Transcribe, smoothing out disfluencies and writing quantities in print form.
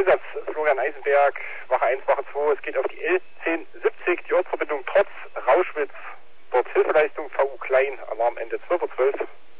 Einsatz, Florian Eisenberg, Wache 1, Wache 2, es geht auf die L1070, die Ortsverbindung trotz Rauschwitz, dort Hilfeleistung VU Klein, Alarm Ende 12:12 Uhr.